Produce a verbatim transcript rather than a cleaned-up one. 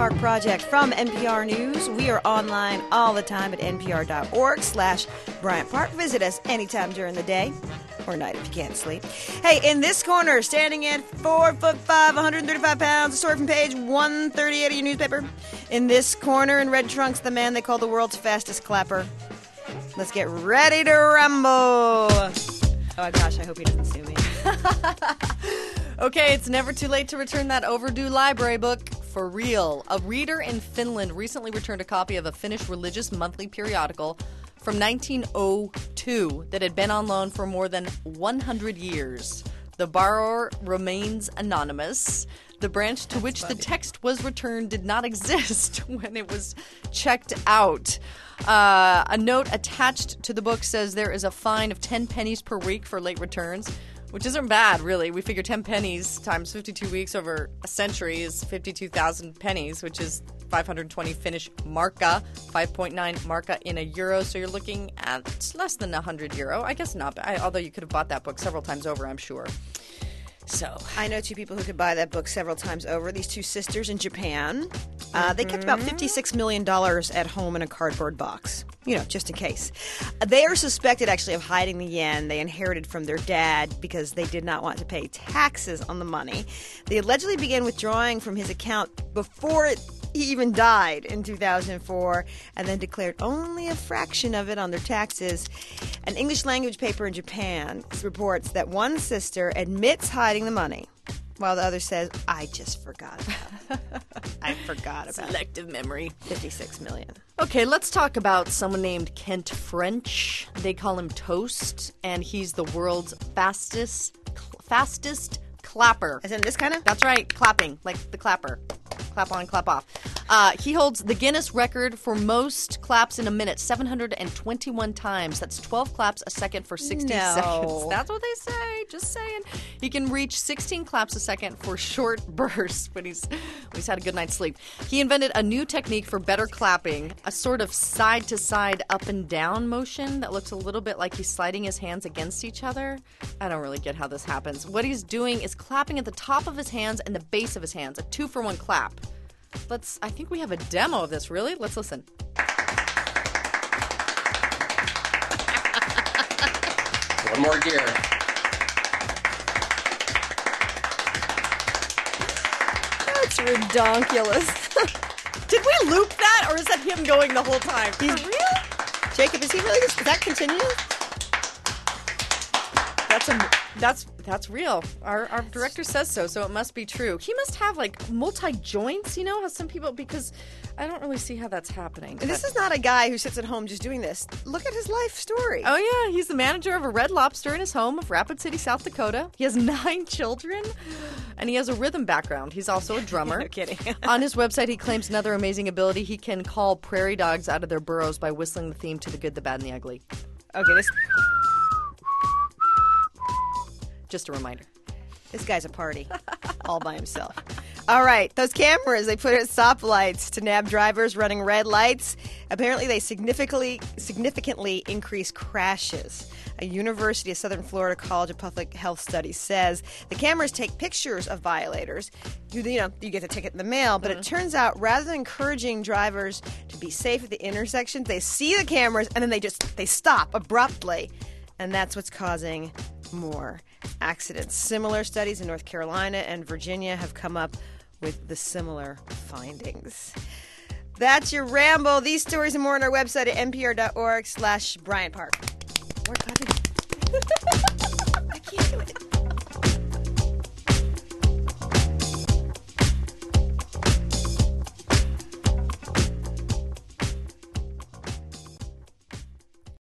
Park Project from N P R News. We are online all the time at npr.org slash Bryant Park. Visit us anytime during the day or night if you can't sleep. Hey, in this corner, standing at four foot five, one hundred thirty-five pounds, a story from page one thirty-eight of your newspaper. In this corner, in red trunks, the man they call the world's fastest clapper. Let's get ready to rumble. Oh, gosh, I hope he doesn't sue me. Okay, it's never too late to return that overdue library book. For real. A reader in Finland recently returned a copy of a Finnish religious monthly periodical from nineteen oh two that had been on loan for more than one hundred years. The borrower remains anonymous. The branch to which the text was returned did not exist when it was checked out. Uh, a note attached to the book says there is a fine of ten pennies per week for late returns, which isn't bad, really. We figure ten pennies times fifty-two weeks over a century is fifty-two thousand pennies, which is five hundred twenty Finnish marka, five point nine marka in a euro. So you're looking at less than one hundred euro. I guess not, I, although you could have bought that book several times over, I'm sure. So I know two people who could buy that book several times over. These two sisters in Japan. Uh, they kept about fifty-six million dollars at home in a cardboard box, you know, just in case. Uh, they are suspected, actually, of hiding the yen they inherited from their dad because they did not want to pay taxes on the money. They allegedly began withdrawing from his account before it, he even died in two thousand four, and then declared only a fraction of it on their taxes. An English language paper in Japan reports that one sister admits hiding the money, while the other says, I just forgot about it. I forgot about selective it. memory. fifty-six million. Okay, let's talk about someone named Kent French. They call him Toast, and he's the world's fastest, cl- fastest clapper. As in this kind of? That's right, clapping, like the clapper. Clap on, clap off. Uh, he holds the Guinness record for most claps in a minute, seven hundred twenty-one times. That's twelve claps a second for sixty No. seconds. That's what they say. Just saying. He can reach sixteen claps a second for short bursts when he's, when he's had a good night's sleep. He invented a new technique for better clapping, a sort of side-to-side up and down motion that looks a little bit like he's sliding his hands against each other. I don't really get how this happens. What he's doing is clapping at the top of his hands and the base of his hands, a two-for-one clap. Let's, I think we have a demo of this, really? Let's listen. One more gear. That's redonkulous. Did we loop that, or is that him going the whole time? For He's- real? Jacob, is he really, is that continuous? That's a, that's that's real. Our our director says so, so it must be true. He must have like multi joints, you know, how some people, because I don't really see how that's happening. And this But- is not a guy who sits at home just doing this. Look at his life story. Oh yeah, he's the manager of a Red Lobster in his home of Rapid City, South Dakota. He has nine children, and he has a rhythm background. He's also a drummer. No kidding. On his website, he claims another amazing ability. He can call prairie dogs out of their burrows by whistling the theme to The Good, the Bad, and the Ugly. Okay, this Just a reminder. this guy's a party all by himself. All right, those cameras they put at stoplights to nab drivers running red lights. Apparently, they significantly significantly increase crashes. A University of Southern Florida College of Public Health Studies says the cameras take pictures of violators. You, you know, you get the ticket in the mail, but it turns out rather than encouraging drivers to be safe at the intersections, they see the cameras and then they just they stop abruptly, and that's what's causing more accidents. Similar studies in North Carolina and Virginia have come up with the similar findings. That's your ramble. These stories and more on our website at npr.org slash Bryant Park. More copy. I can't do it.